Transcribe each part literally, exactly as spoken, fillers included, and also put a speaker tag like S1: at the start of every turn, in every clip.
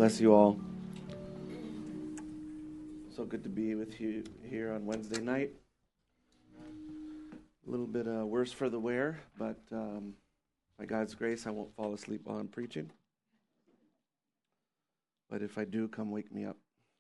S1: Bless you all. So good to be with you here on Wednesday night. A little bit uh, worse for the wear, but um, by God's grace, I won't fall asleep while I'm preaching. But if I do, come wake me up.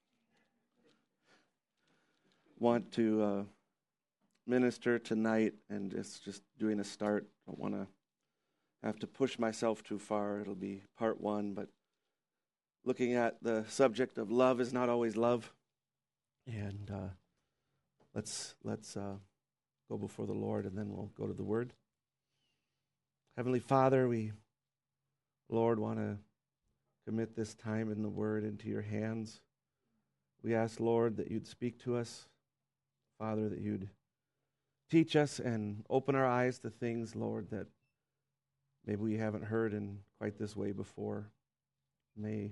S1: Want to uh, minister tonight, and it's just doing a start. Don't want to have to push myself too far. It'll be part one, but looking at the subject of love is not always love. And uh, let's let's uh, go before the Lord, and then we'll go to the Word. Heavenly Father, we, Lord, want to commit this time in the Word into your hands. We ask, Lord, that you'd speak to us. Father, that you'd teach us and open our eyes to things, Lord, that maybe we haven't heard in quite this way before. May,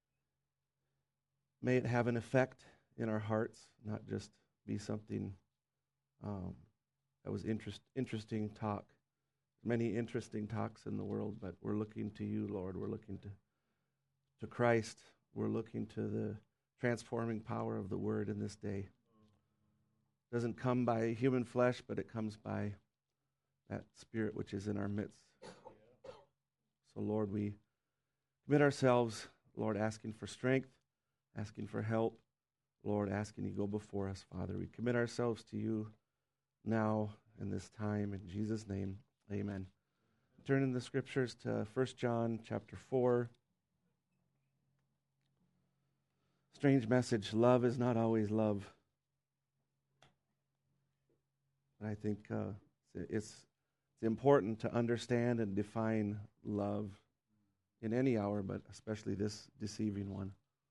S1: may it have an effect in our hearts, not just be something um, that was interest, interesting talk. Many interesting talks in the world, but we're looking to you, Lord. We're looking to, to Christ. We're looking to the transforming power of the Word in this day. It doesn't come by human flesh, but it comes by that Spirit which is in our midst. So, Lord, we commit ourselves, Lord, asking for strength, asking for help. Lord, asking you go before us, Father. We commit ourselves to you now in this time. In Jesus' name, amen. Turn in the scriptures to First John chapter four. Strange message. Love is not always love. But I think uh, it's, it's important to understand and define love in any hour, but especially this deceiving one.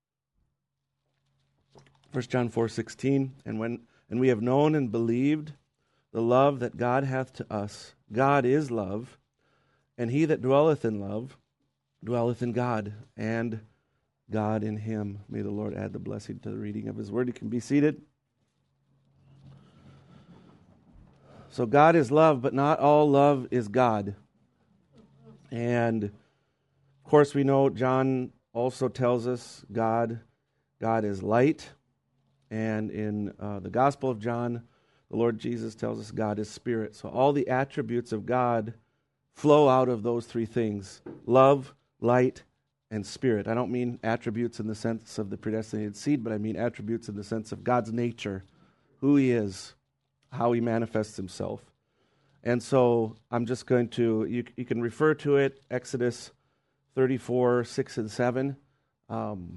S1: First John four sixteen, and when and we have known and believed the love that God hath to us. God is love, and he that dwelleth in love dwelleth in God, and God in him. May the Lord add the blessing to the reading of his word. You can be seated. So God is love, but not all love is God. And of course we know John also tells us God, God is light. And in uh, the Gospel of John, the Lord Jesus tells us God is spirit. So all the attributes of God flow out of those three things: love, light, and spirit. I don't mean attributes in the sense of the predestinated seed, but I mean attributes in the sense of God's nature, who he is, how he manifests himself. And so I'm just going to, you, you can refer to it, Exodus thirty-four, six and seven. Um,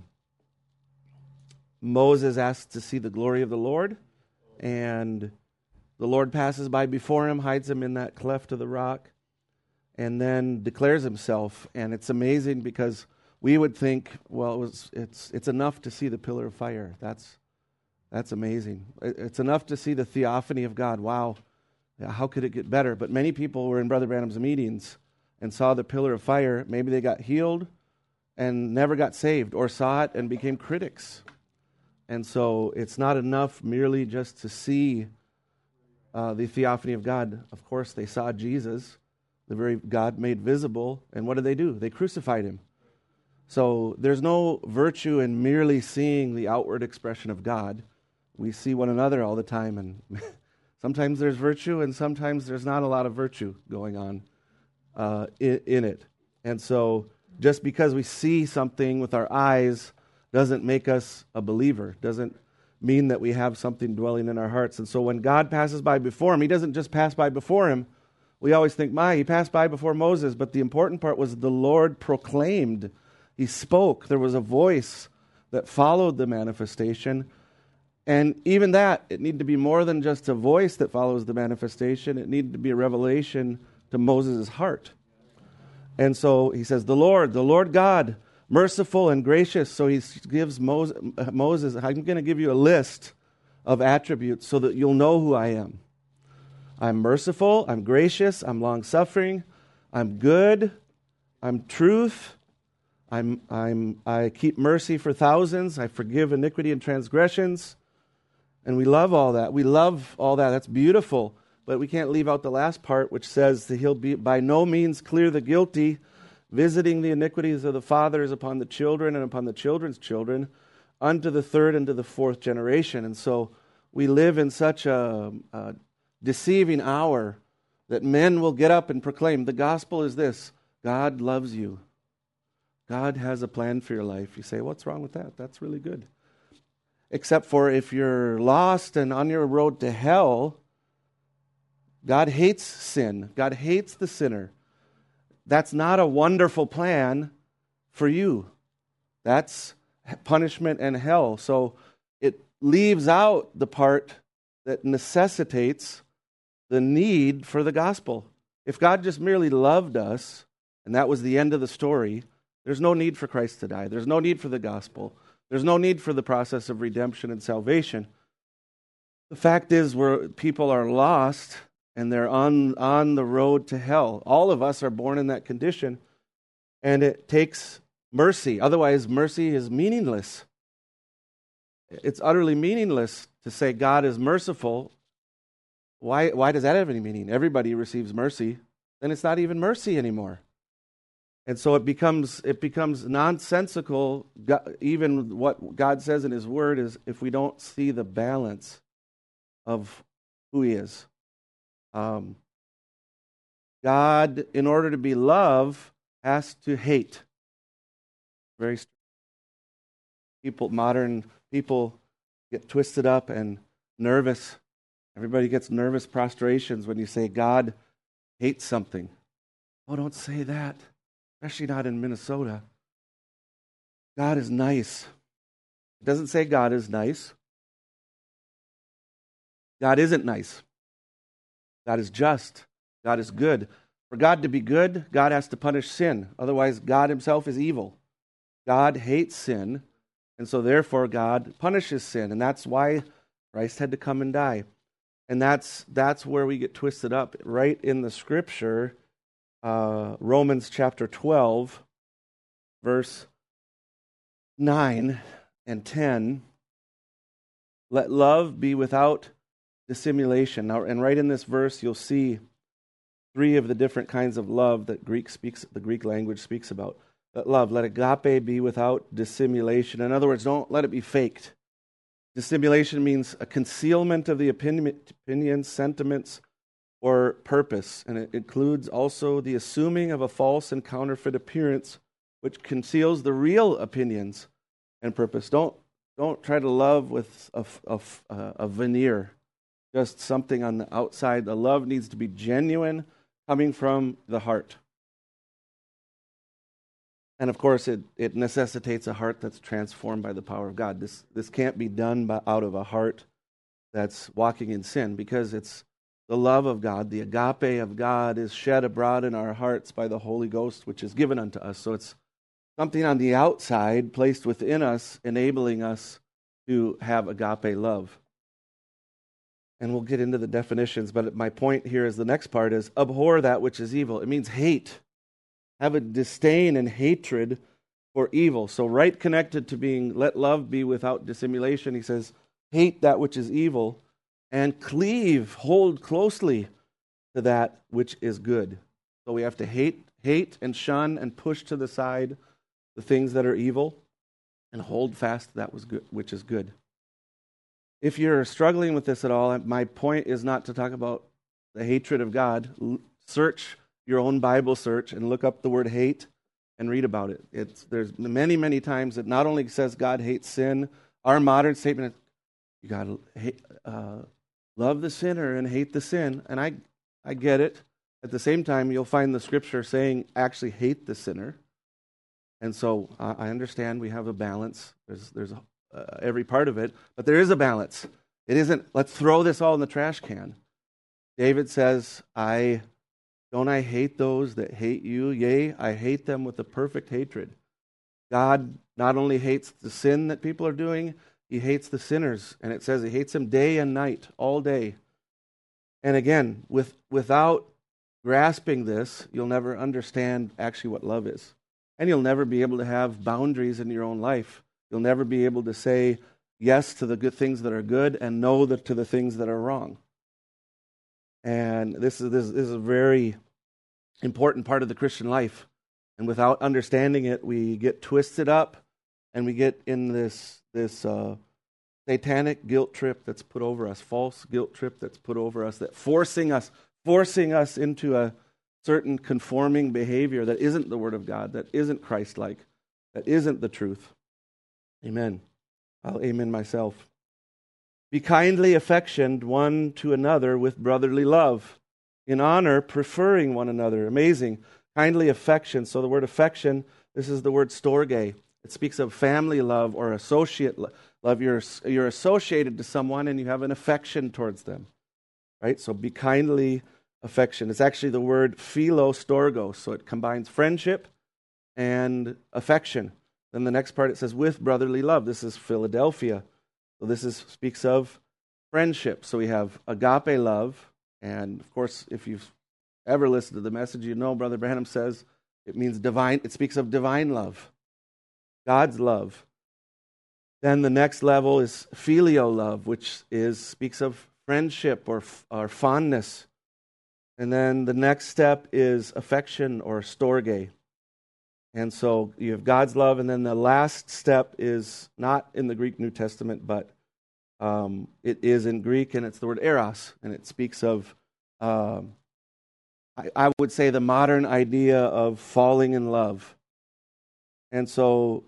S1: Moses asks to see the glory of the Lord, and the Lord passes by before him, hides him in that cleft of the rock, and then declares himself. And it's amazing because we would think, well, it was, it's it's enough to see the pillar of fire. That's that's amazing. It's enough to see the theophany of God. Wow, how could it get better? But many people were in Brother Branham's meetings and saw the pillar of fire. Maybe they got healed and never got saved, or saw it and became critics. And so it's not enough merely just to see uh, the theophany of God. Of course, they saw Jesus, the very God made visible, and what did they do? They crucified him. So there's no virtue in merely seeing the outward expression of God. We see one another all the time, and sometimes there's virtue, and sometimes there's not a lot of virtue going on uh, in, in it. And so just because we see something with our eyes doesn't make us a believer, doesn't mean that we have something dwelling in our hearts. And so when God passes by before him, he doesn't just pass by before him. We always think, my, he passed by before Moses, but the important part was the Lord proclaimed. He spoke. There was a voice that followed the manifestation. And even that, it needed to be more than just a voice that follows the manifestation. It needed to be a revelation to Moses' heart. And so he says, the Lord, the Lord God, merciful and gracious. So he gives Moses, Moses, I'm going to give you a list of attributes so that you'll know who I am. I'm merciful, I'm gracious, I'm long-suffering, I'm good, I'm truth, I'm, I'm, I keep mercy for thousands, I forgive iniquity and transgressions. And we love all that. We love all that. That's beautiful. But we can't leave out the last part, which says that he'll be by no means clear the guilty, visiting the iniquities of the fathers upon the children and upon the children's children, unto the third and to the fourth generation. And so we live in such a, a deceiving hour that men will get up and proclaim, the gospel is this: God loves you. God has a plan for your life. You say, what's wrong with that? That's really good. Except for if you're lost and on your road to hell, God hates sin. God hates the sinner. That's not a wonderful plan for you. That's punishment and hell. So it leaves out the part that necessitates the need for the gospel. If God just merely loved us, and that was the end of the story, there's no need for Christ to die. There's no need for the gospel. There's no need for the process of redemption and salvation. The fact is, where people are lost and they're on, on the road to hell. All of us are born in that condition, and it takes mercy. Otherwise, mercy is meaningless. It's utterly meaningless to say God is merciful. Why, why does that have any meaning? Everybody receives mercy. Then it's not even mercy anymore. And so it becomes it becomes nonsensical. Even what God says in His Word is, if we don't see the balance of who He is. Um, God, in order to be love, has to hate. Very people, modern people get twisted up and nervous. Everybody gets nervous prostrations when you say God hates something. Oh, don't say that. Especially not in Minnesota. God is nice. It doesn't say God is nice. God isn't nice. God is just. God is good. For God to be good, God has to punish sin. Otherwise, God Himself is evil. God hates sin, and so therefore God punishes sin. And that's why Christ had to come and die. And that's that's where we get twisted up. Right in the Scripture, Uh, Romans chapter twelve, verse nine and ten. Let love be without dissimulation. Now, and right in this verse, you'll see three of the different kinds of love that Greek speaks, the Greek language speaks about. Let love, let agape be without dissimulation. In other words, don't let it be faked. Dissimulation means a concealment of the opinion, opinions, sentiments, or purpose, and it includes also the assuming of a false and counterfeit appearance which conceals the real opinions and purpose. Don't don't try to love with a, a, a veneer, just something on the outside. The love needs to be genuine, coming from the heart. And of course, it, it necessitates a heart that's transformed by the power of God. This this can't be done by, out of a heart that's walking in sin, because it's the love of God, the agape of God, is shed abroad in our hearts by the Holy Ghost, which is given unto us. So it's something on the outside placed within us, enabling us to have agape love. And we'll get into the definitions, but my point here is the next part is abhor that which is evil. It means hate. Have a disdain and hatred for evil. So right connected to being, let love be without dissimulation, he says, hate that which is evil, and cleave, hold closely to that which is good. So we have to hate, hate and shun and push to the side the things that are evil, and hold fast to that was good, which is good. If you're struggling with this at all, my point is not to talk about the hatred of God. Search your own Bible search and look up the word hate and read about it. It's there's many, many times it not only says God hates sin. Our modern statement is you got to hate. Uh, Love the sinner and hate the sin. And I I get it. At the same time, you'll find the Scripture saying actually hate the sinner. And so uh, I understand we have a balance. There's there's uh, every part of it. But there is a balance. It isn't, let's throw this all in the trash can. David says, I don't I hate those that hate you? Yea, I hate them with a perfect hatred. God not only hates the sin that people are doing, He hates the sinners, and it says He hates them day and night, all day. And again, with without grasping this, you'll never understand actually what love is. And you'll never be able to have boundaries in your own life. You'll never be able to say yes to the good things that are good and no to the things that are wrong. And this is this, this is a very important part of the Christian life. And without understanding it, we get twisted up and we get in this this uh, satanic guilt trip that's put over us, false guilt trip that's put over us, that forcing us, forcing us into a certain conforming behavior that isn't the Word of God, that isn't Christ-like, that isn't the truth. Amen. I'll amen myself. Be kindly affectioned one to another with brotherly love, in honor, preferring one another. Amazing. Kindly affection. So the word affection, this is the word storge. It speaks of family love or associate love. You're, you're associated to someone and you have an affection towards them. Right? So be kindly affection. It's actually the word philostorgos. So it combines friendship and affection. Then the next part it says with brotherly love. This is Philadelphia. So this is speaks of friendship. So we have agape love. And of course, if you've ever listened to the message, you know Brother Branham says it means divine. It speaks of divine love, God's love. Then the next level is filial love, which is speaks of friendship or, or fondness. And then the next step is affection or storge. And so you have God's love, and then the last step is not in the Greek New Testament, but um, it is in Greek, and it's the word eros, and it speaks of um, I, I would say the modern idea of falling in love. And so,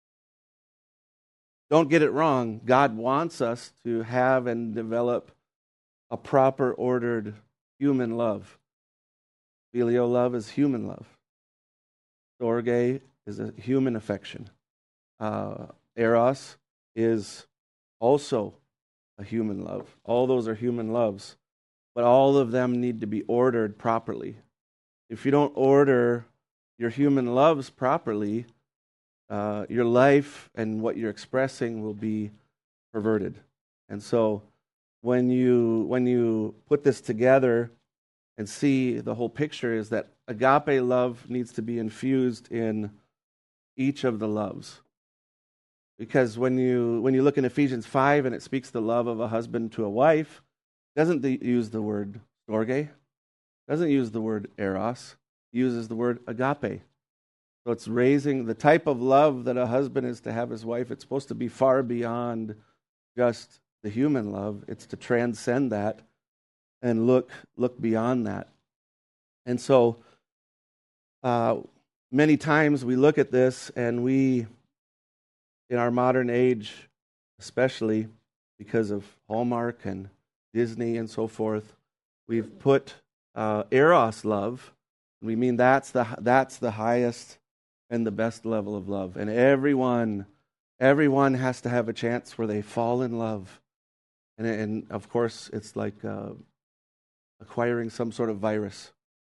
S1: don't get it wrong. God wants us to have and develop a proper, ordered human love. Filial love is human love. Storge is a human affection. Uh, eros is also a human love. All those are human loves. But all of them need to be ordered properly. If you don't order your human loves properly, uh, your life and what you're expressing will be perverted. And so when you when you put this together and see the whole picture is that agape love needs to be infused in each of the loves. Because when you when you look in Ephesians five and it speaks the love of a husband to a wife, doesn't the, use the word storge, doesn't use the word eros, uses the word agape. So it's raising the type of love that a husband is to have his wife. It's supposed to be far beyond just the human love. It's to transcend that and look look beyond that. And so uh, many times we look at this and we, in our modern age, especially because of Hallmark and Disney and so forth, we've put uh, eros love. We mean that's the that's the highest and the best level of love, and everyone everyone has to have a chance where they fall in love, and and of course it's like uh, acquiring some sort of virus.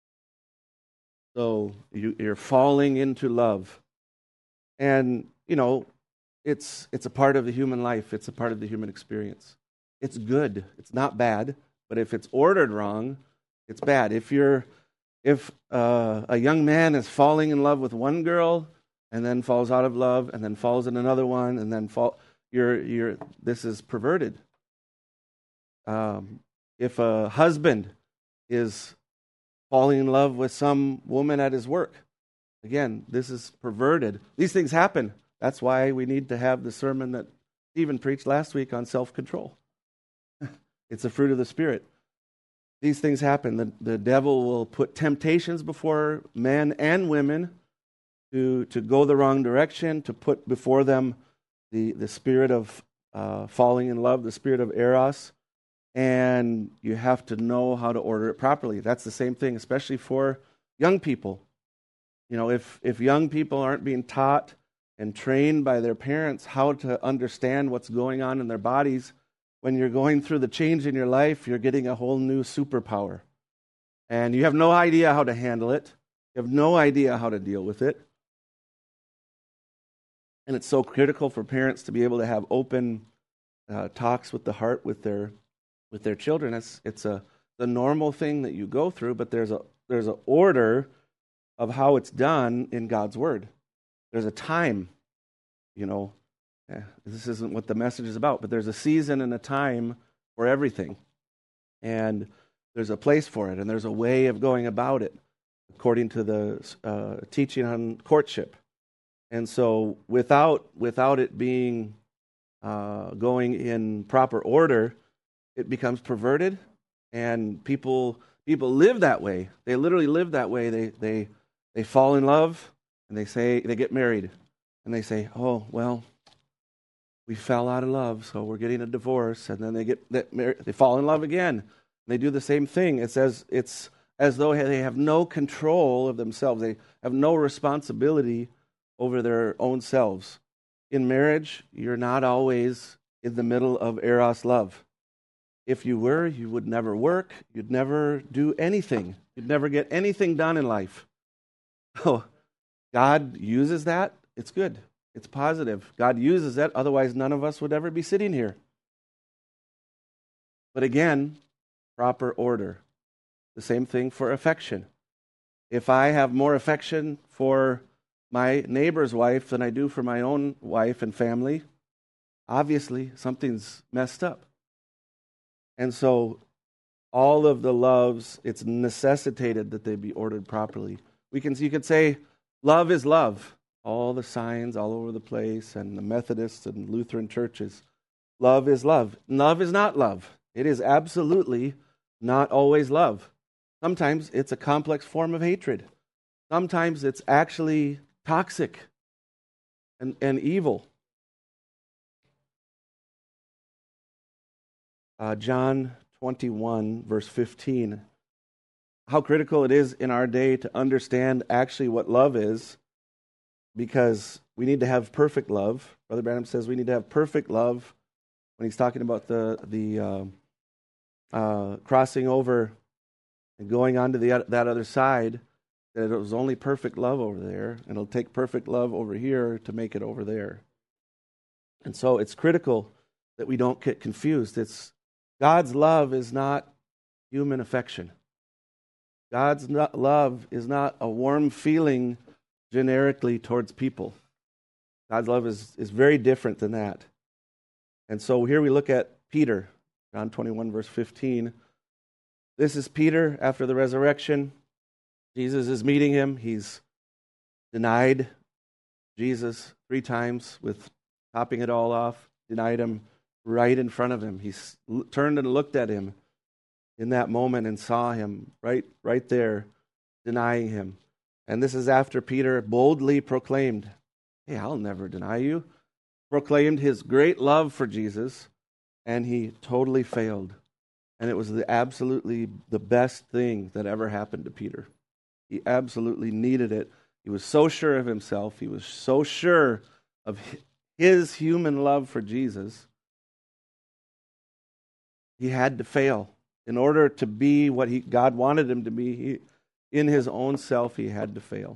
S1: So you, you're falling into love, and you know it's it's a part of the human life. It's a part of the human experience. It's good. It's not bad. But if it's ordered wrong, it's bad. If you're, if uh, a young man is falling in love with one girl and then falls out of love and then falls in another one and then fall, you're you're. This is perverted. Um, if a husband is falling in love with some woman at his work, again, this is perverted. These things happen. That's why we need to have the sermon that Stephen preached last week on self-control. It's a fruit of the Spirit. These things happen. The, the devil will put temptations before men and women to, to go the wrong direction, to put before them the, the spirit of uh, falling in love, the spirit of eros, and you have to know how to order it properly. That's the same thing, especially for young people. You know, if, if young people aren't being taught and trained by their parents how to understand what's going on in their bodies, when you're going through the change in your life, you're getting a whole new superpower. And you have no idea how to handle it. You have no idea how to deal with it. And it's so critical for parents to be able to have open uh, talks with the heart with their with their children. It's it's a the normal thing that you go through, but there's a there's an order of how it's done in God's Word. There's a time, you know. Yeah, this isn't what the message is about, but there's a season and a time for everything. And there's a place for it, and there's a way of going about it according to the uh, teaching on courtship. And so without without it being uh, going in proper order, it becomes perverted, and people people live that way. They literally live that way. They they they fall in love, and they say they get married, and they say, "Oh well, we fell out of love, so we're getting a divorce." And then they get they, married, they fall in love again. They do the same thing. It's as it's as though they have no control of themselves. They have no responsibility over their own selves. In marriage, you're not always in the middle of eros love. If you were, you would never work. You'd never do anything. You'd never get anything done in life. Oh, God uses that. It's good. It's positive. God uses that. Otherwise, none of us would ever be sitting here. But again, proper order. The same thing for affection. If I have more affection for my neighbor's wife than I do for my own wife and family, obviously something's messed up. And so all of the loves, it's necessitated that they be ordered properly. We can you could say love is love. All the signs all over the place, and the Methodists and Lutheran churches. Love is love. Love is not love. It is absolutely not always love. Sometimes it's a complex form of hatred. Sometimes it's actually toxic and, and evil. Uh, John twenty-one, verse fifteen. How critical it is in our day to understand actually what love is, because we need to have perfect love. Brother Branham says we need to have perfect love when he's talking about the the uh, uh, crossing over and going on to the that other side. That it was only perfect love over there, and it'll take perfect love over here to make it over there. And so it's critical that we don't get confused. It's God's love is not human affection. God's not, love is not a warm feeling generically towards people. God's love is, is very different than that. And so here we look at Peter, John twenty-one, verse fifteen. This is Peter after the resurrection. Jesus is meeting him. He's denied Jesus three times, with topping it all off, denied him right in front of him. He turned and looked at him in that moment and saw him right, right there, denying him. And this is after Peter boldly proclaimed, "Hey, I'll never deny you." Proclaimed his great love for Jesus, and he totally failed. And it was the absolutely the best thing that ever happened to Peter. He absolutely needed it. He was so sure of himself. He was so sure of his human love for Jesus. He had to fail. In order to be what he, God wanted him to be, he, in his own self, he had to fail.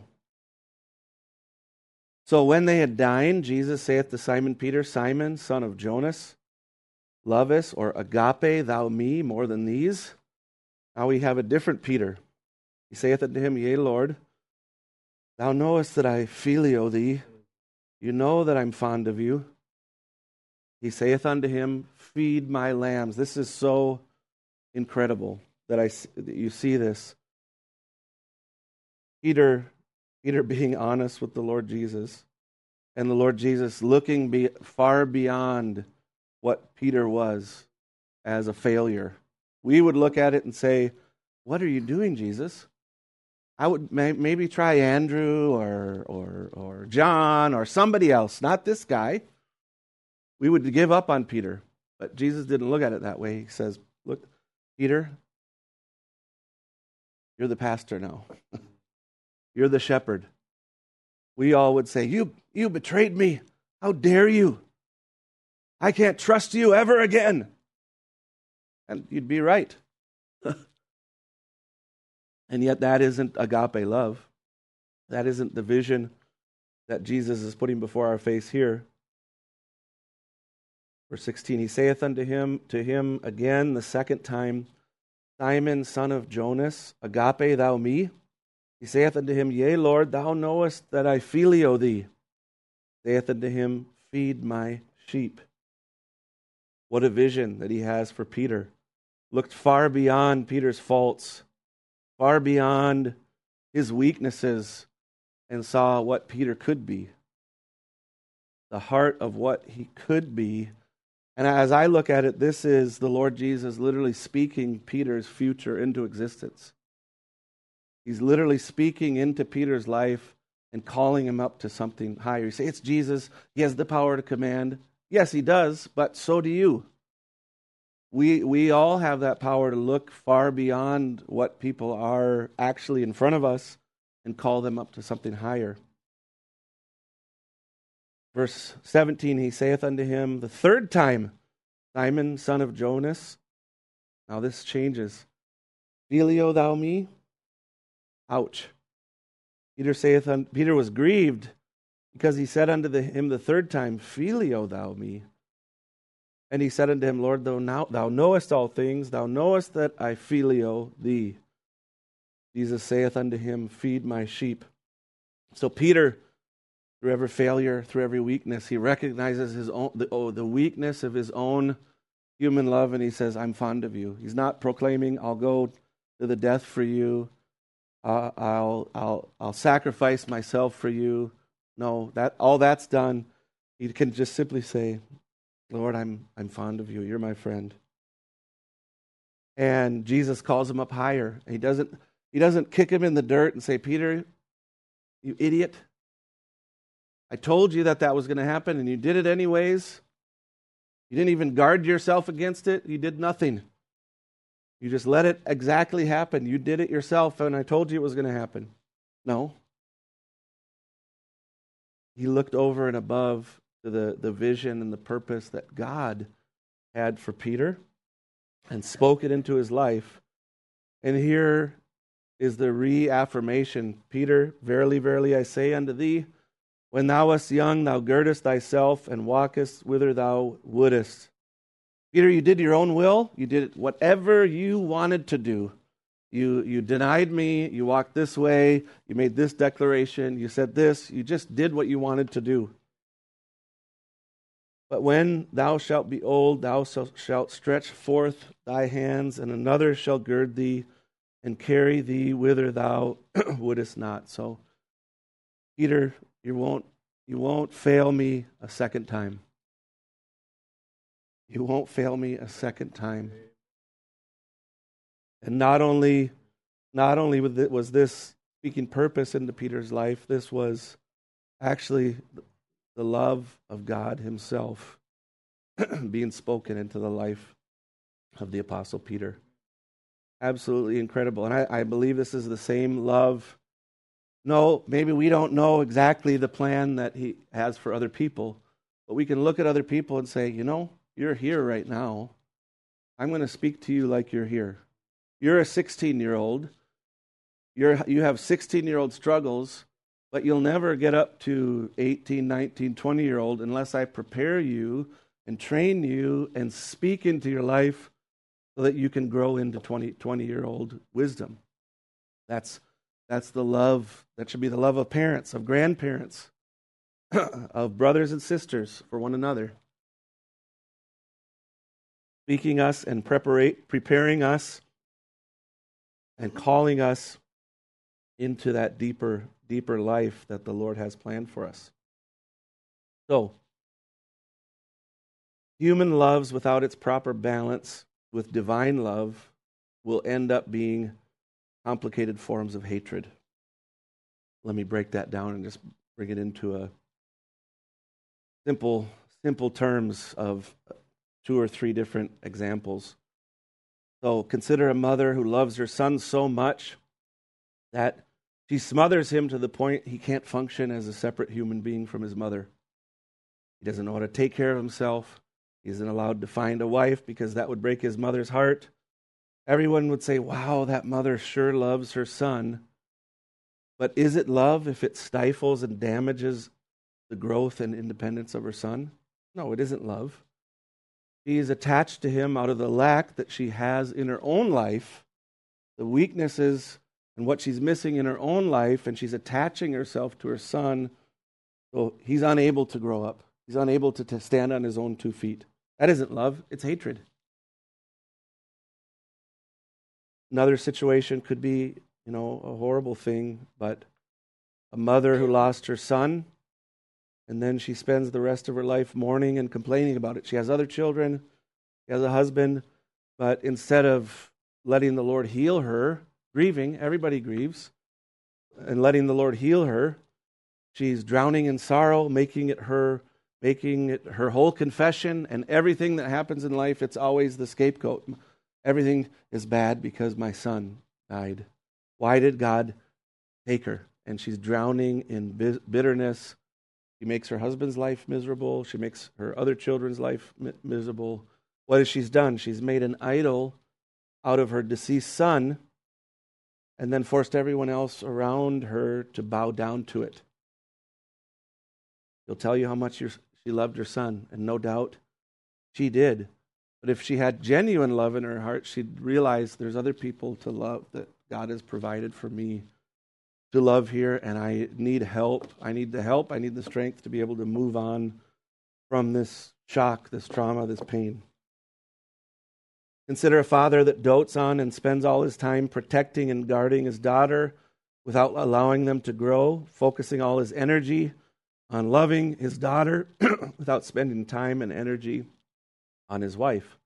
S1: So when they had dined, Jesus saith to Simon Peter, "Simon, son of Jonas, lovest or agape thou me more than these?" Now we have a different Peter. He saith unto him, "Yea, Lord, thou knowest that I phileo thee. You know that I'm fond of you." He saith unto him, "Feed my lambs." This is so incredible that I that you see this. Peter, Peter being honest with the Lord Jesus, and the Lord Jesus looking be, far beyond what Peter was as a failure. We would look at it and say, "What are you doing, Jesus?" I would may, maybe try Andrew or or or John or somebody else, not this guy. We would give up on Peter, but Jesus didn't look at it that way. He says, "Look, Peter, you're the pastor now. You're the shepherd." We all would say, "You you betrayed me. How dare you? I can't trust you ever again." And you'd be right. And yet that isn't agape love. That isn't the vision that Jesus is putting before our face here. Verse sixteen, he saith unto him, to him again the second time, "Simon, son of Jonas, agape thou me?" He saith unto him, "Yea, Lord, thou knowest that I phileo thee." Saith unto him, "Feed my sheep." What a vision that he has for Peter. Looked far beyond Peter's faults, far beyond his weaknesses and saw what Peter could be, the heart of what he could be. And as I look at it, this is the Lord Jesus literally speaking Peter's future into existence. He's literally speaking into Peter's life and calling him up to something higher. You say, it's Jesus. He has the power to command. Yes, he does, but so do you. We we all have that power to look far beyond what people are actually in front of us and call them up to something higher. Verse seventeen, he saith unto him the third time, Simon, son of Jonas. Now this changes. Phileo thou me? Ouch. Peter saith, un- Peter was grieved because he said unto the, him the third time, Phileo thou me? And he said unto him, Lord, thou, now, thou knowest all things, thou knowest that I phileo thee. Jesus saith unto him, feed my sheep. So Peter, through every failure, through every weakness, he recognizes his own the, oh, the weakness of his own human love, and he says, I'm fond of you. He's not proclaiming, I'll go to the death for you. Uh, I'll I'll I'll sacrifice myself for you. No, that all that's done. He can just simply say, Lord, I'm I'm fond of you. You're my friend. And Jesus calls him up higher. He doesn't he doesn't kick him in the dirt and say, Peter, you idiot. I told you that that was going to happen, and you did it anyways. You didn't even guard yourself against it. You did nothing. You just let it exactly happen. You did it yourself, and I told you it was going to happen. No. He looked over and above to the, the vision and the purpose that God had for Peter and spoke it into his life. And here is the reaffirmation. Peter, verily, verily, I say unto thee, when thou wast young, thou girdest thyself and walkest whither thou wouldest. Peter, you did your own will. You did whatever you wanted to do. You you denied me. You walked this way. You made this declaration. You said this. You just did what you wanted to do. But when thou shalt be old, thou shalt stretch forth thy hands, and another shall gird thee and carry thee whither thou wouldest not. So, Peter, you won't you won't fail me a second time. You won't fail me a second time. And not only, not only was this speaking purpose into Peter's life, this was actually the love of God himself being spoken into the life of the Apostle Peter. Absolutely incredible. And I, I believe this is the same love. No, maybe we don't know exactly the plan that he has for other people, but we can look at other people and say, you know, you're here right now. I'm going to speak to you like you're here. You're a sixteen-year-old. You're, you have sixteen-year-old struggles, but you'll never get up to eighteen, nineteen, twenty-year-old unless I prepare you and train you and speak into your life so that you can grow into twenty, twenty-year-old wisdom. That's, that's the love. That should be the love of parents, of grandparents, of brothers and sisters for one another. Speaking us and preparate, preparing us and calling us into that deeper, deeper life that the Lord has planned for us. So, human loves without its proper balance with divine love will end up being complicated forms of hatred. Let me break that down and just bring it into a simple, simple terms of two or three different examples. So consider a mother who loves her son so much that she smothers him to the point he can't function as a separate human being from his mother. He doesn't know how to take care of himself. He isn't allowed to find a wife because that would break his mother's heart. Everyone would say, wow, that mother sure loves her son. But is it love if it stifles and damages the growth and independence of her son? No, it isn't love. She is attached to him out of the lack that she has in her own life, the weaknesses and what she's missing in her own life, and she's attaching herself to her son, so he's unable to grow up. He's unable to, to stand on his own two feet. That isn't love, it's hatred. Another situation could be you know, a horrible thing, but a mother who lost her son, and then she spends the rest of her life mourning and complaining about it. She has other children, she has a husband, but instead of letting the Lord heal her, grieving, everybody grieves, and letting the Lord heal her, she's drowning in sorrow, making it her making it her whole confession, and everything that happens in life, it's always the scapegoat. Everything is bad because my son died. Why did God take her? And she's drowning in bitterness. She makes her husband's life miserable. She makes her other children's life miserable. What has she done? She's made an idol out of her deceased son and then forced everyone else around her to bow down to it. She'll tell you how much she loved her son, and no doubt she did. But if she had genuine love in her heart, she'd realize there's other people to love that God has provided for me to love here, and I need help. I need the help. I need the strength to be able to move on from this shock, this trauma, this pain. Consider a father that dotes on and spends all his time protecting and guarding his daughter without allowing them to grow, focusing all his energy on loving his daughter without spending time and energy on his wife.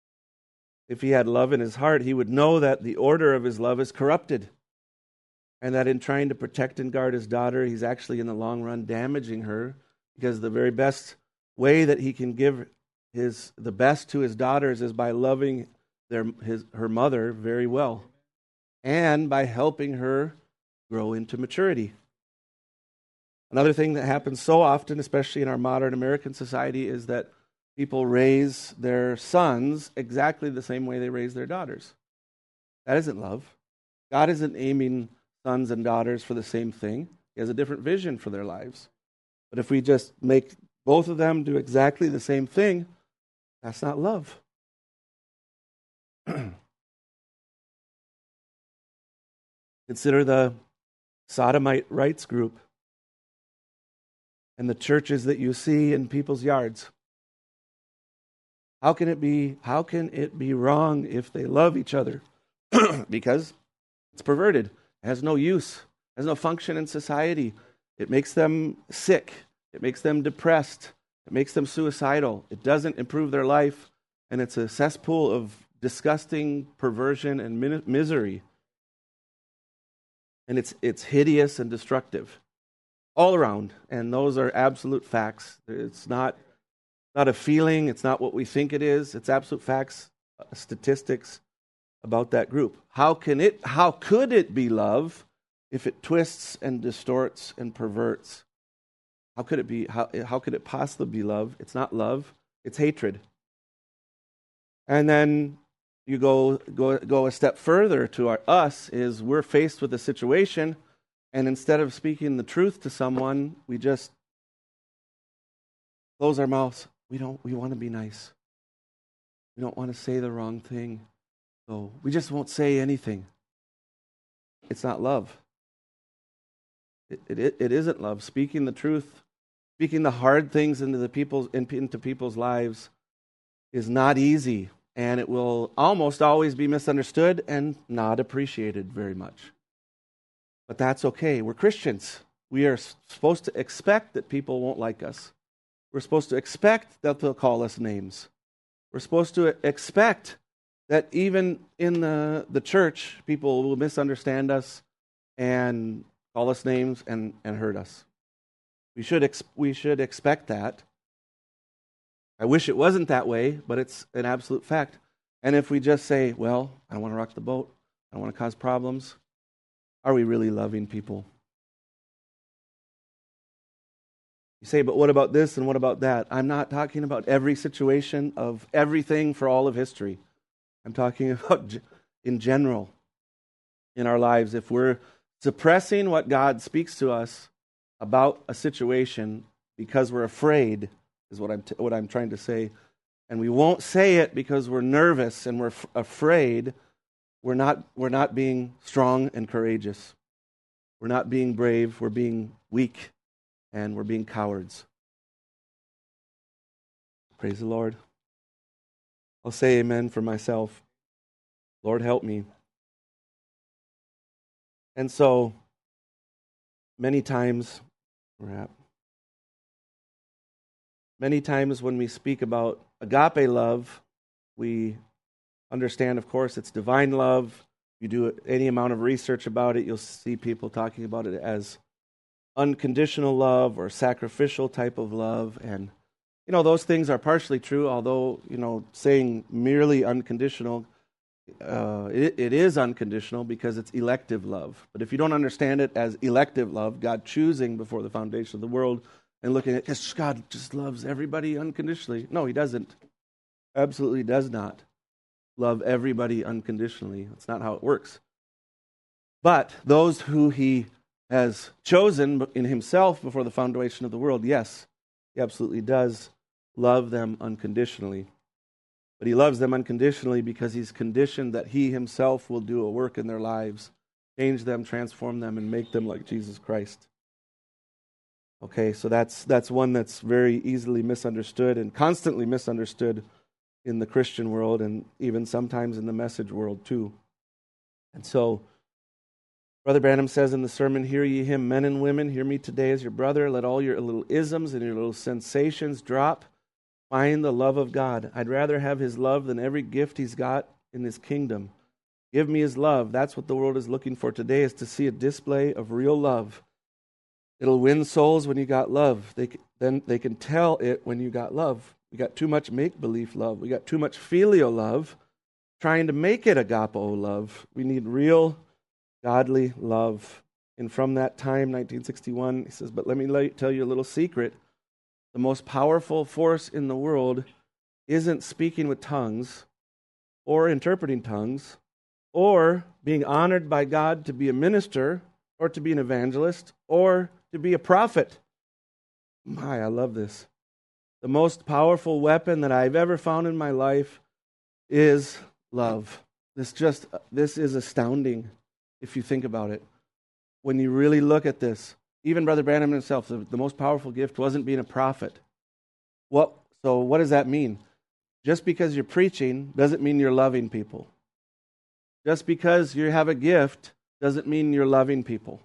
S1: If he had love in his heart, he would know that the order of his love is corrupted, and that in trying to protect and guard his daughter, he's actually in the long run damaging her, because the very best way that he can give his the best to his daughters is by loving their his her mother very well, and by helping her grow into maturity. Another thing that happens so often, especially in our modern American society, is that people raise their sons exactly the same way they raise their daughters. That isn't love. God isn't aiming sons and daughters for the same thing. He has a different vision for their lives. But if we just make both of them do exactly the same thing, that's not love. Consider the sodomite rights group and the churches that you see in people's yards. How can it be, how can it be wrong if they love each other? Because it's perverted. It has no use. It has no function in society. It makes them sick. It makes them depressed. It makes them suicidal. It doesn't improve their life, and it's a cesspool of disgusting perversion and min- misery. And it's it's hideous and destructive all around, and those are absolute facts. It's not not a feeling. It's not what we think it is. It's absolute facts, uh, statistics about that group. How can it? How could it be love if it twists and distorts and perverts? How could it be? How how could it possibly be love? It's not love. It's hatred. And then you go go go a step further to our, us is we're faced with a situation. And instead of speaking the truth to someone, we just close our mouths. We don't. We want to be nice. We don't want to say the wrong thing. So we just won't say anything. It's not love. It, it, it isn't love. Speaking the truth, speaking the hard things into the people's into people's lives is not easy, and it will almost always be misunderstood and not appreciated very much. But that's okay. We're Christians. We are supposed to expect that people won't like us. We're supposed to expect that they'll call us names. We're supposed to expect that even in the, the church, people will misunderstand us and call us names and, and hurt us. We should ex- we should expect that. I wish it wasn't that way, but it's an absolute fact. And if we just say, well, I don't want to rock the boat, I don't want to cause problems, are we really loving people? You say, but what about this and what about that? I'm not talking about every situation of everything for all of history. I'm talking about in general in our lives. If we're suppressing what God speaks to us about a situation because we're afraid, is what I'm t- what I'm trying to say, and we won't say it because we're nervous and we're f- afraid, we're not we're not being strong and courageous. We're not being brave, we're being weak, and we're being cowards. Praise the Lord. I'll say amen for myself. Lord, help me. And so, many times, wrap, many times when we speak about agape love, we understand, of course, it's divine love. You do any amount of research about it, you'll see people talking about it as unconditional love or sacrificial type of love. And, you know, those things are partially true, although, you know, saying merely unconditional, uh, it, it is unconditional because it's elective love. But if you don't understand it as elective love, God choosing before the foundation of the world and looking at, yes, God just loves everybody unconditionally. No, he doesn't. Absolutely does not love everybody unconditionally. That's not how it works. But those who he has chosen in himself before the foundation of the world, yes, he absolutely does love them unconditionally. But he loves them unconditionally because he's conditioned that he himself will do a work in their lives, change them, transform them, and make them like Jesus Christ. Okay, so that's that's one that's very easily misunderstood and constantly misunderstood in the Christian world and even sometimes in the message world too. And so, Brother Branham says in the sermon, "Hear ye him, men and women, hear me today as your brother. Let all your little isms and your little sensations drop. Find the love of God. I'd rather have his love than every gift he's got in his kingdom. Give me his love." That's what the world is looking for today, is to see a display of real love. It'll win souls when you got love. They then they can tell it when you got love. We got too much make-believe love. We got too much filial love, trying to make it agapao love. We need real godly love. And from that time, nineteen sixty-one, he says, "But let me tell you a little secret. The most powerful force in the world isn't speaking with tongues or interpreting tongues or being honored by God to be a minister or to be an evangelist or to be a prophet." My, I love this. The most powerful weapon that I've ever found in my life is love. This just this is astounding if you think about it. When you really look at this, even Brother Branham himself, the, the most powerful gift wasn't being a prophet. What? So what does that mean? Just because you're preaching doesn't mean you're loving people. Just because you have a gift doesn't mean you're loving people.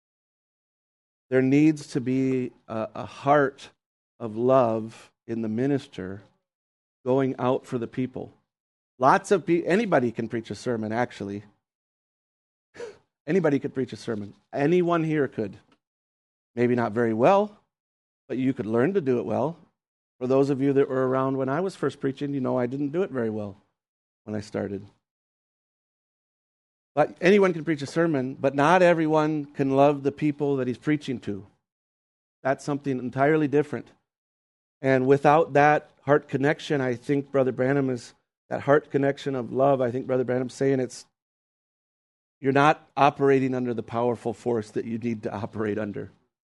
S1: There needs to be a, a heart of love in the minister going out for the people. Lots of people, anybody can preach a sermon, actually. Anybody could preach a sermon. Anyone here could. Maybe not very well, but you could learn to do it well. For those of you that were around when I was first preaching, you know I didn't do it very well when I started. But anyone can preach a sermon, but not everyone can love the people that he's preaching to. That's something entirely different. And without that heart connection, I think Brother Branham is, that heart connection of love, I think Brother Branham's saying it's, you're not operating under the powerful force that you need to operate under.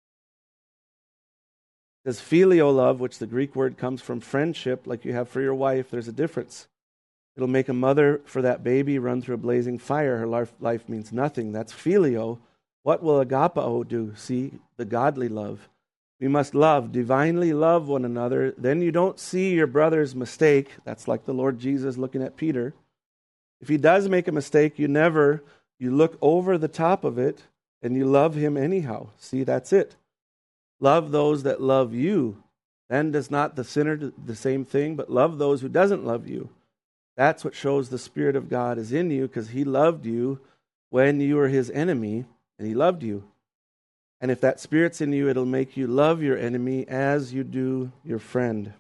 S1: Because filial love, which the Greek word comes from friendship, like you have for your wife, there's a difference. It'll make a mother for that baby run through a blazing fire. Her life, life means nothing. That's filio. What will agapao do? See, the godly love. We must love, divinely love one another. Then you don't see your brother's mistake. That's like the Lord Jesus looking at Peter. If he does make a mistake, you never, you look over the top of it and you love him anyhow. See, that's it. Love those that love you. Then does not the sinner do the same thing, but love those who doesn't love you. That's what shows the Spirit of God is in you, because he loved you when you were his enemy, and he loved you. And if that Spirit's in you, it'll make you love your enemy as you do your friend.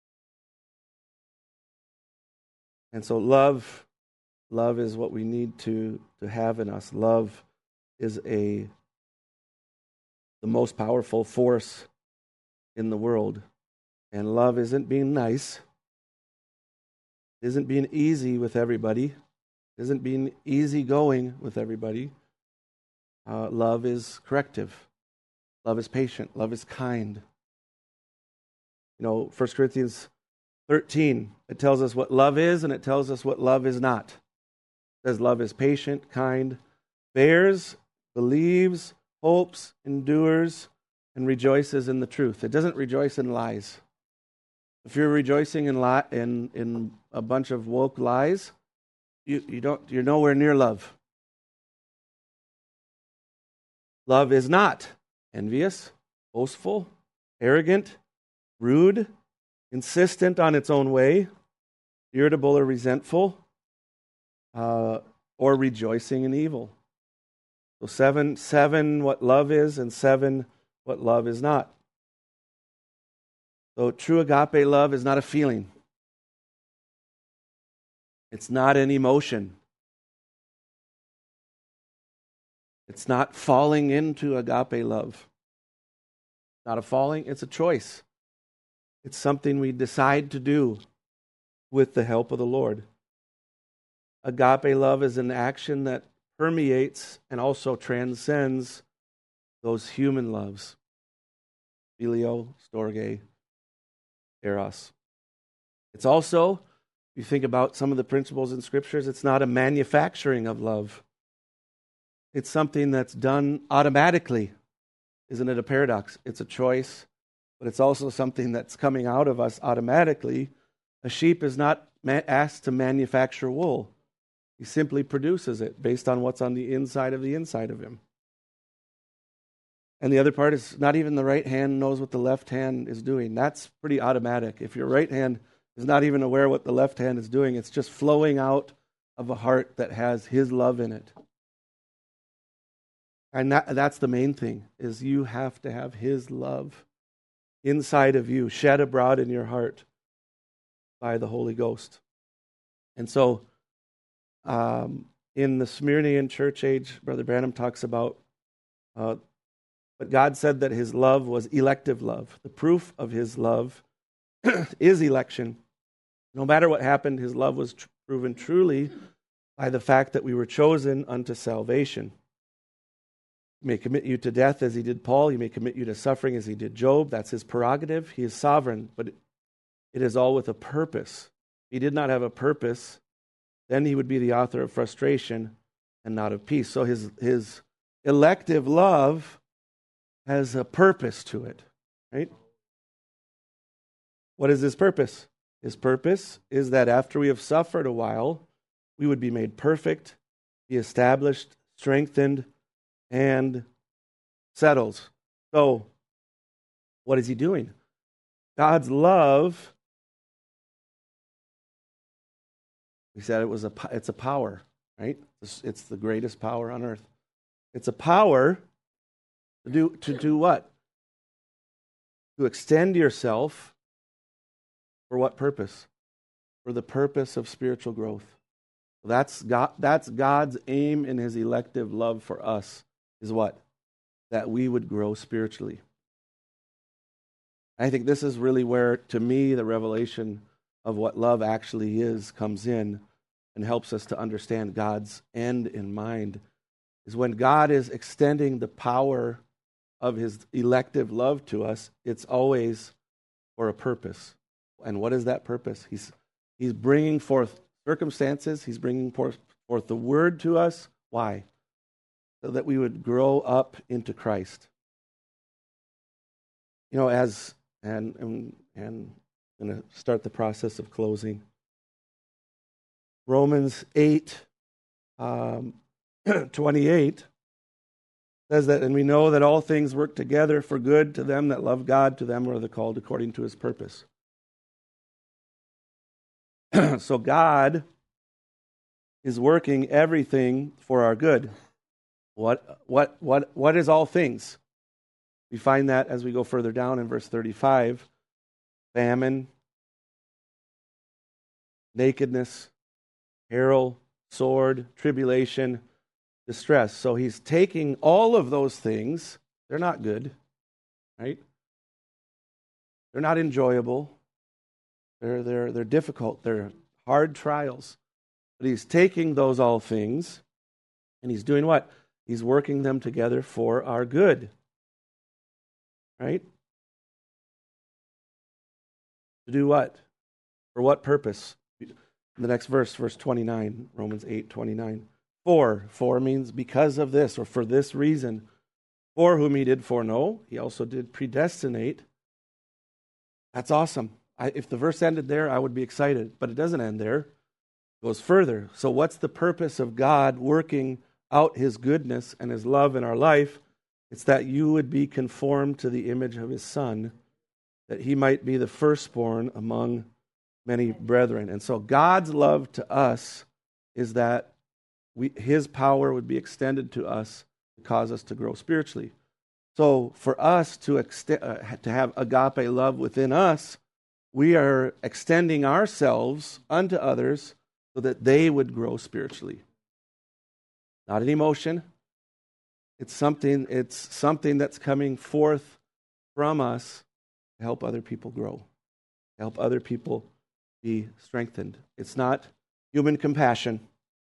S1: And so love, love is what we need to, to have in us. Love is a the most powerful force in the world. And love isn't being nice. Isn't being easy with everybody. Isn't being easygoing with everybody. Uh, love is corrective. Love is patient. Love is kind. You know, First Corinthians thirteen, it tells us what love is and it tells us what love is not. It says love is patient, kind, bears, believes, hopes, endures, and rejoices in the truth. It doesn't rejoice in lies. If you're rejoicing in li- in, in a bunch of woke lies, you, you don't you're nowhere near love. Love is not envious, boastful, arrogant, rude, insistent on its own way, irritable or resentful, uh, or rejoicing in evil. So seven, seven, what love is, and seven, what love is not. So true agape love is not a feeling. It's not an emotion. It's not falling into agape love. Not a falling, it's a choice. It's something we decide to do with the help of the Lord. Agape love is an action that permeates and also transcends those human loves. Phileo, storge, eros. It's also, if you think about some of the principles in scriptures, it's not a manufacturing of love. It's something that's done automatically. Isn't it a paradox? It's a choice, but it's also something that's coming out of us automatically. A sheep is not ma- asked to manufacture wool. He simply produces it based on what's on the inside of the inside of him. And the other part is not even the right hand knows what the left hand is doing. That's pretty automatic. If your right hand is not even aware what the left hand is doing, it's just flowing out of a heart that has His love in it. And that, that's the main thing, is you have to have His love inside of you, shed abroad in your heart by the Holy Ghost. And so, um, in the Smyrnaean church age, Brother Branham talks about, uh, but God said that His love was elective love. The proof of His love is election. No matter what happened, His love was tr- proven truly by the fact that we were chosen unto salvation. He may commit you to death as He did Paul. He may commit you to suffering as He did Job. That's His prerogative. He is sovereign, but it is all with a purpose. If He did not have a purpose, then He would be the author of frustration and not of peace. So His, his elective love has a purpose to it, right? What is His purpose? His purpose is that after we have suffered a while, we would be made perfect, be established, strengthened, and settled. So, what is He doing? God's love, we said it was a, it's a power, right? It's, it's the greatest power on earth. It's a power to do, to do what? To extend yourself for what purpose? For the purpose of spiritual growth. That's God, that's God's aim in His elective love for us, is what? That we would grow spiritually. I think this is really where, to me, the revelation of what love actually is comes in and helps us to understand God's end in mind, is when God is extending the power of His elective love to us, it's always for a purpose. And what is that purpose? He's, he's bringing forth circumstances. He's bringing forth, forth the Word to us. Why? So that we would grow up into Christ. You know, as, and, and, and I'm going to start the process of closing. Romans eight, um, twenty-eight says that, and we know that all things work together for good to them that love God, to them who are the called according to His purpose. So God is working everything for our good. What, what, what, what is all things? We find that as we go further down in verse thirty-five. Famine, nakedness, peril, sword, tribulation, distress. So He's taking all of those things. They're not good, right? They're not enjoyable. They're, they're, they're difficult. They're hard trials. But He's taking those all things, and He's doing what? He's working them together for our good. Right? To do what? For what purpose? The next verse, verse twenty-nine, Romans eight, twenty-nine. For, for means because of this, or for this reason. For whom He did foreknow, He also did predestinate. That's awesome. I, if the verse ended there, I would be excited. But it doesn't end there. It goes further. So what's the purpose of God working out His goodness and His love in our life? It's that you would be conformed to the image of his Son, that he might be the firstborn among many brethren. And so God's love to us is that we, his power would be extended to us to cause us to grow spiritually. So for us to, ext- uh, to have agape love within us, we are extending ourselves unto others so that they would grow spiritually. Not an emotion. It's something, it's something that's coming forth from us to help other people grow, to help other people be strengthened. It's not human compassion.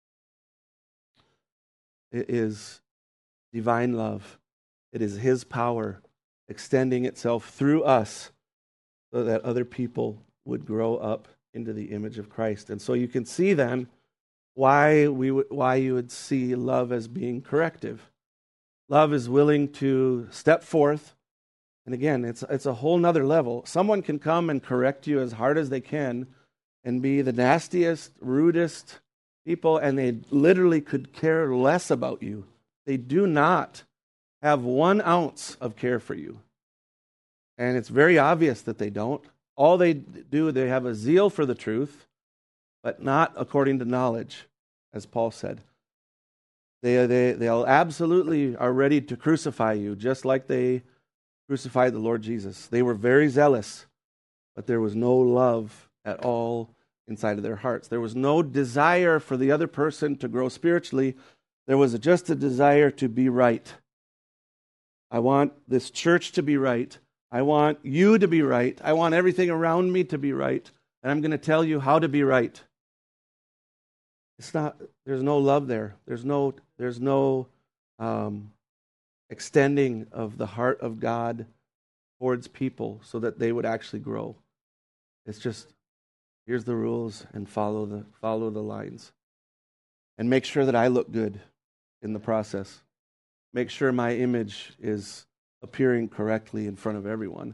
S1: It is divine love. It is his power extending itself through us so that other people would grow up into the image of Christ. And so you can see then why we w- why you would see love as being corrective. Love is willing to step forth. And again, it's it's a whole nother level. Someone can come and correct you as hard as they can and be the nastiest, rudest people, and they literally could care less about you. They do not have one ounce of care for you. And it's very obvious that they don't. All they do, they have a zeal for the truth, but not according to knowledge, as Paul said. They, they, they'll absolutely are ready to crucify you, just like they crucified the Lord Jesus. They were very zealous, but there was no love at all inside of their hearts. There was no desire for the other person to grow spiritually. There was just a desire to be right. I want this church to be right. I want you to be right. I want everything around me to be right. And I'm going to tell you how to be right. It's not, there's no love there. There's no, there's no um, extending of the heart of God towards people so that they would actually grow. It's just, here's the rules and follow the follow the lines. And make sure that I look good in the process. Make sure my image is appearing correctly in front of everyone.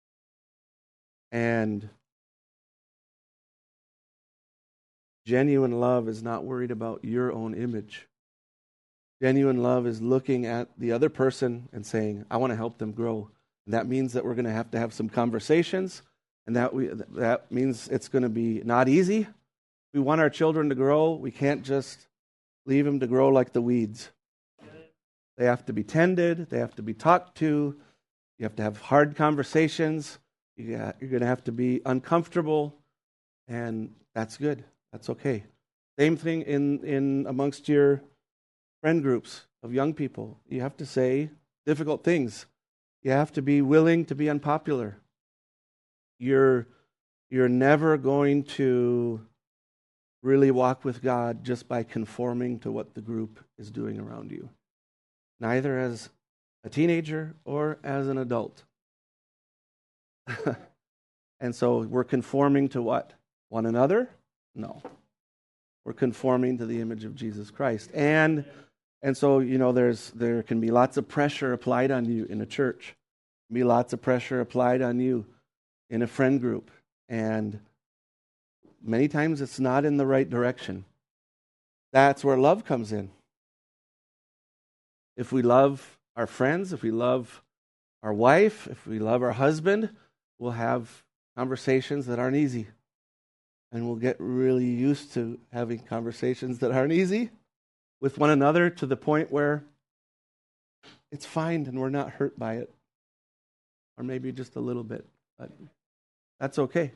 S1: And genuine love is not worried about your own image. Genuine love is looking at the other person and saying, I want to help them grow. And that means that we're going to have to have some conversations, and that we that means it's going to be not easy. We want our children to grow. We can't just leave them to grow like the weeds. They have to be tended. They have to be talked to. You have to have hard conversations. You're going to have to be uncomfortable, and that's good. That's okay. Same thing in, in amongst your friend groups of young people. You have to say difficult things. You have to be willing to be unpopular. You're, you're never going to really walk with God just by conforming to what the group is doing around you. Neither as a teenager or as an adult. And so we're conforming to what? One another? No. We're conforming to the image of Jesus Christ. And and so, you know, there's there can be lots of pressure applied on you in a church. There can be lots of pressure applied on you in a friend group. And many times it's not in the right direction. That's where love comes in. If we love our friends, if we love our wife, if we love our husband, we'll have conversations that aren't easy. And we'll get really used to having conversations that aren't easy with one another to the point where it's fine and we're not hurt by it. Or maybe just a little bit, but that's okay.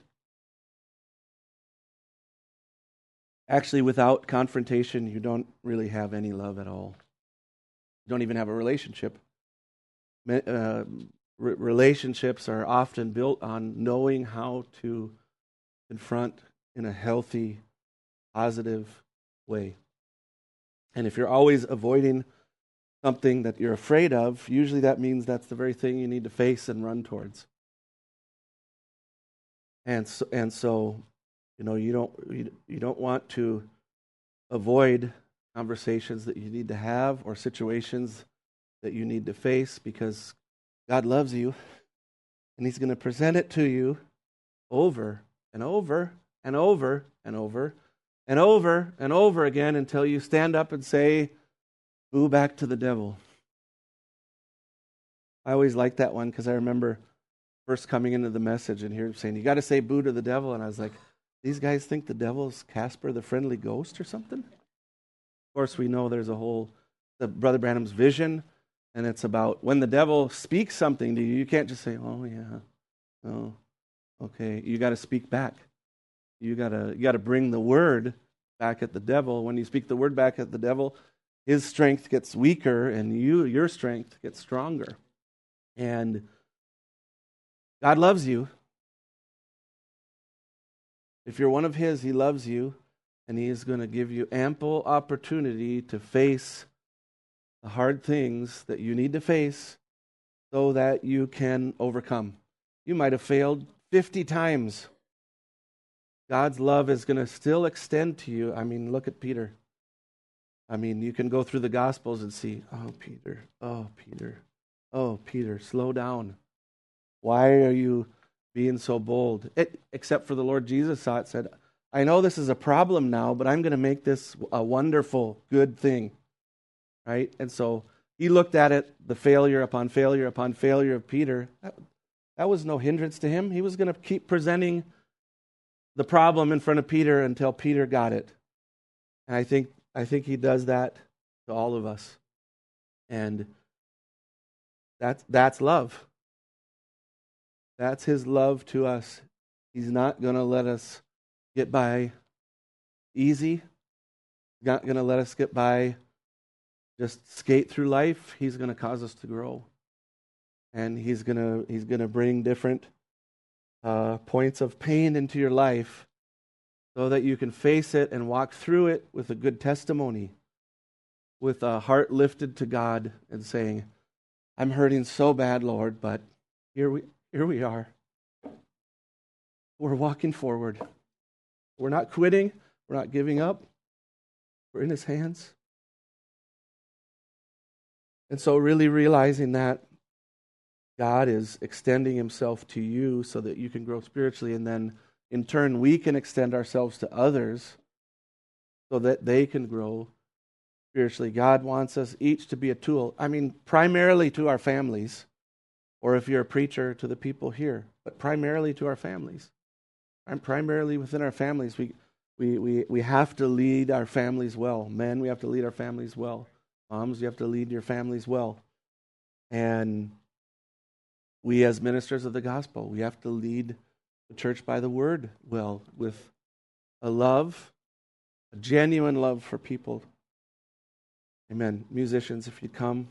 S1: Actually, without confrontation, you don't really have any love at all. You don't even have a relationship. Uh, re- relationships are often built on knowing how to confront in a healthy, positive way. And if you're always avoiding something that you're afraid of, usually that means that's the very thing you need to face and run towards. And so, and so you know, you don't you, you don't want to avoid conversations that you need to have or situations that you need to face, because God loves you and He's going to present it to you over and over and over and over and over and over again until you stand up and say, "Boo back to the devil." I always liked that one because I remember first coming into the message and hearing him saying, you got to say boo to the devil. And I was like, these guys think the devil's Casper the Friendly Ghost or something? Of course, we know there's a whole, the Brother Branham's vision, and it's about when the devil speaks something to you, you can't just say, oh, yeah, oh, okay. You got to speak back. You got to you got to bring the word back at the devil. When you speak the word back at the devil, his strength gets weaker, and you your strength gets stronger. And God loves you. If you're one of his, he loves you, and he is going to give you ample opportunity to face the hard things that you need to face so that you can overcome. You might have failed fifty times. God's love is going to still extend to you. I mean, look at Peter. I mean, you can go through the Gospels and see, oh, Peter, oh, Peter, oh, Peter, slow down. Why are you being so bold? It, except for the Lord Jesus saw it, said, I know this is a problem now, but I'm going to make this a wonderful, good thing. Right? And so he looked at it, the failure upon failure upon failure of Peter. That, that was no hindrance to him. He was going to keep presenting the problem in front of Peter until Peter got it. And I think I think he does that to all of us. And that's that's love. That's his love to us. He's not going to let us get by easy. He's not going to let us get by just skate through life. He's going to cause us to grow. And he's going to he's going to bring different uh, points of pain into your life so that you can face it and walk through it with a good testimony, with a heart lifted to God and saying, I'm hurting so bad, Lord, but here we here we are. We're walking forward. We're not quitting. We're not giving up. We're in his hands. And so really realizing that God is extending himself to you so that you can grow spiritually, and then in turn we can extend ourselves to others so that they can grow spiritually. God wants us each to be a tool. I mean, primarily to our families, or if you're a preacher, to the people here, but primarily to our families. And primarily within our families, we, we, we, we have to lead our families well. Men, we have to lead our families well. Moms, you have to lead your families well. And we as ministers of the gospel, we have to lead the church by the word well, with a love, a genuine love for people. Amen. Musicians, if you come.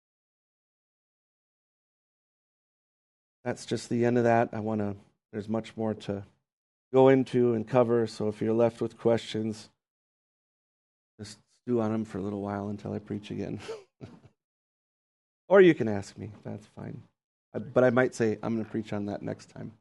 S1: That's just the end of that. I want to, there's much more to go into and cover, so if you're left with questions, just stew on them for a little while until I preach again. Or you can ask me, that's fine. But I might say, I'm going to preach on that next time.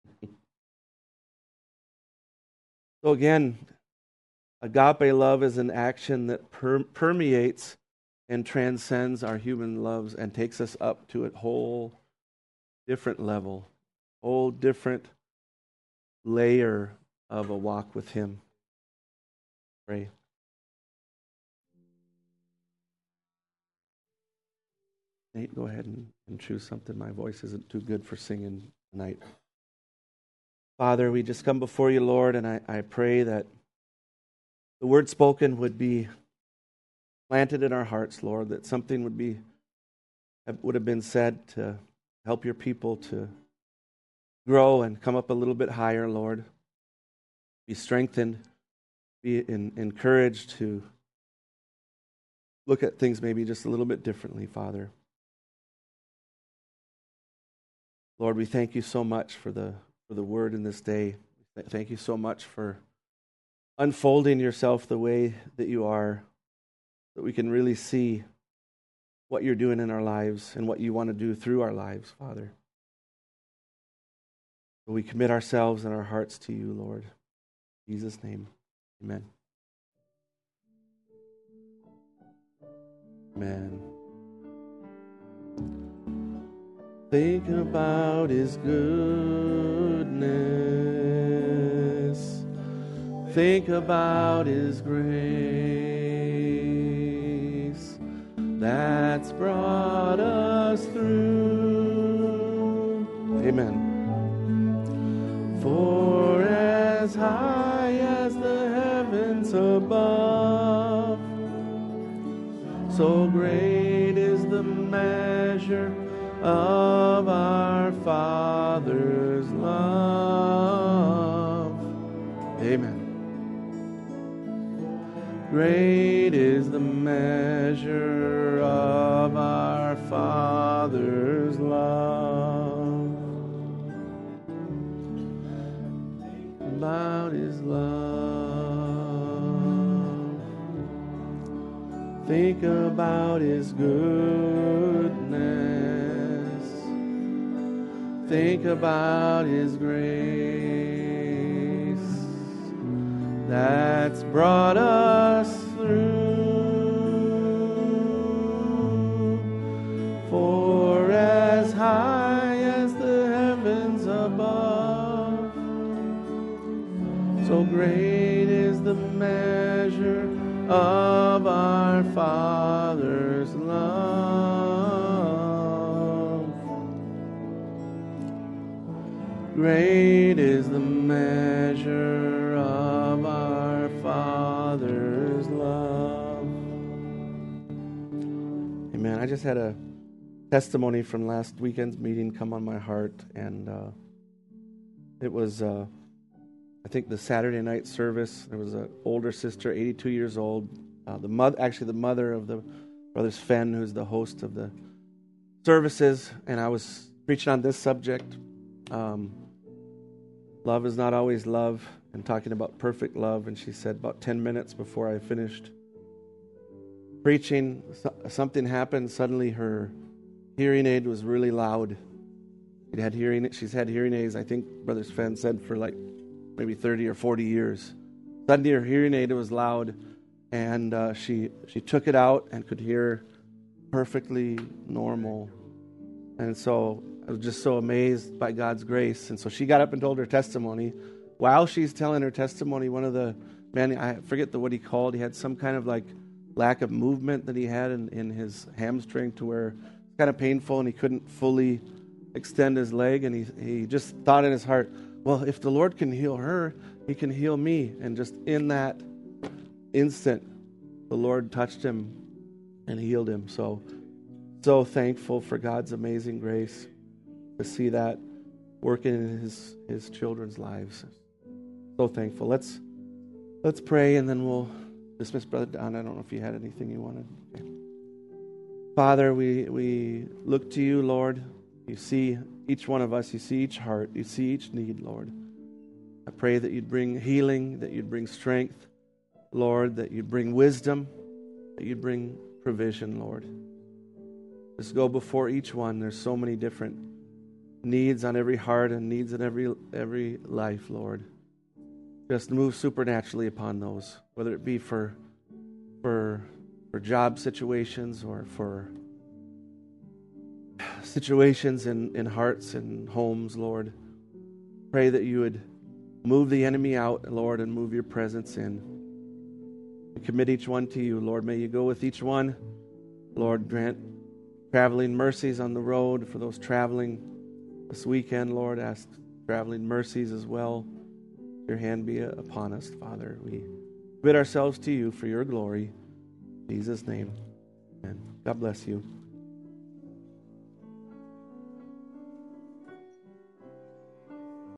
S1: So again, agape love is an action that per- permeates and transcends our human loves and takes us up to a whole different level, whole different layer of a walk with him. Pray. Nate, go ahead and, and choose something. My voice isn't too good for singing tonight. Father, we just come before you, Lord, and I, I pray that the word spoken would be planted in our hearts, Lord, that something would be would have been said to help your people to grow and come up a little bit higher, Lord. Be strengthened, be in, encouraged to look at things maybe just a little bit differently, Father. Lord, we thank you so much for the for the word in this day. Thank you so much for unfolding yourself the way that you are, that we can really see what you're doing in our lives and what you want to do through our lives, Father. So we commit ourselves and our hearts to you, Lord. In Jesus' name, amen. Amen. Think about his goodness. Think about his grace that's brought us through. Amen. For as high as the heavens above, so great is the measure of our Father's love. Amen. Great is the measure of our Father's love. About His love. Think about His goodness. Think about His grace that's brought us through. For as high as the heavens above, so great is the measure of our Father's love. Great is the measure of our Father's love. Amen. I just had a testimony from last weekend's meeting come on my heart, and uh, it was, uh, I think, the Saturday night service. There was an older sister, eighty-two years old, uh, the mother, actually the mother of the brothers Fenn, who's the host of the services, and I was preaching on this subject. Um, love is not always love, and talking about perfect love. And she said about ten minutes before I finished preaching, something happened. Suddenly her hearing aid was really loud. She'd had hearing, she's had hearing aids, I think Brother Sven said, for like maybe thirty or forty years. Suddenly her hearing aid was loud, and uh, she she took it out and could hear perfectly normal. And so I was just so amazed by God's grace. And so she got up and told her testimony. While she's telling her testimony, one of the men, I forget the what he called, he had some kind of like lack of movement that he had in, in his hamstring, to where it's kind of painful and he couldn't fully extend his leg. And he he just thought in his heart, well, if the Lord can heal her, He can heal me. And just in that instant, the Lord touched him and healed him. So, so thankful for God's amazing grace to see that working in His His children's lives. So thankful. Let's let's pray, and then we'll dismiss Brother Don. I don't know if you had anything you wanted. Okay. Father, we we look to You, Lord. You see each one of us. You see each heart. You see each need, Lord. I pray that You'd bring healing, that You'd bring strength, Lord, that You'd bring wisdom, that You'd bring provision, Lord. Just go before each one. There's so many different needs on every heart and needs in every every life, Lord. Just move supernaturally upon those, whether it be for for for job situations or for situations in, in hearts and homes, Lord. Pray that You would move the enemy out, Lord, and move Your presence in. We commit each one to You, Lord. May You go with each one. Lord, grant traveling mercies on the road for those traveling this weekend, Lord. Ask traveling mercies as well. Your hand be upon us, Father. We commit ourselves to You for Your glory. In Jesus' name, amen. God bless you.